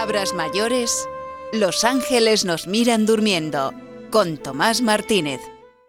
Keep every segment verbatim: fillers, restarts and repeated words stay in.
Palabras mayores, Los ángeles nos miran durmiendo, con Tomás Martínez.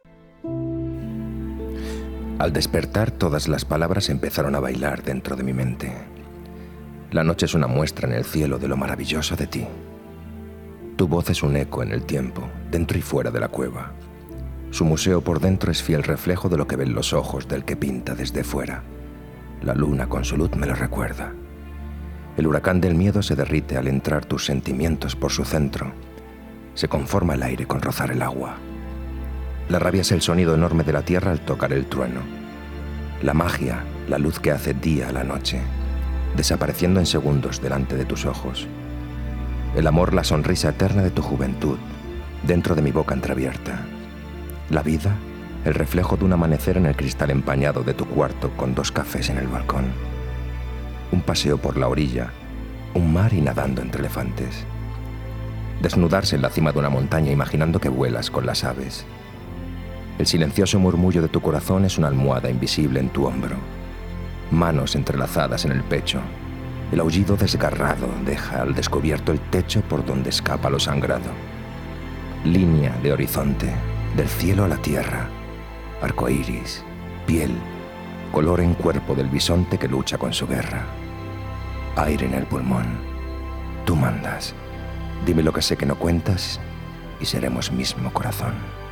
Al despertar, todas las palabras empezaron a bailar dentro de mi mente. La noche es una muestra en el cielo de lo maravilloso de ti. Tu voz es un eco en el tiempo, dentro y fuera de la cueva. Su museo por dentro es fiel reflejo de lo que ven los ojos del que pinta desde fuera. La luna con su luz me lo recuerda. El huracán del miedo se derrite al entrar tus sentimientos por su centro. Se conforma el aire con rozar el agua. La rabia es el sonido enorme de la tierra al tocar el trueno. La magia, la luz que hace día a la noche, desapareciendo en segundos delante de tus ojos. El amor, la sonrisa eterna de tu juventud, dentro de mi boca entreabierta. La vida, el reflejo de un amanecer en el cristal empañado de tu cuarto con dos cafés en el balcón. Un paseo por la orilla, un mar y nadando entre elefantes. Desnudarse en la cima de una montaña imaginando que vuelas con las aves. El silencioso murmullo de tu corazón es una almohada invisible en tu hombro. Manos entrelazadas en el pecho. El aullido desgarrado deja al descubierto el techo por donde escapa lo sangrado. Línea de horizonte, del cielo a la tierra. Arcoíris, piel, color en cuerpo del bisonte que lucha con su guerra. Aire en el pulmón. Tú mandas. Dime lo que sé que no cuentas y seremos mismo corazón.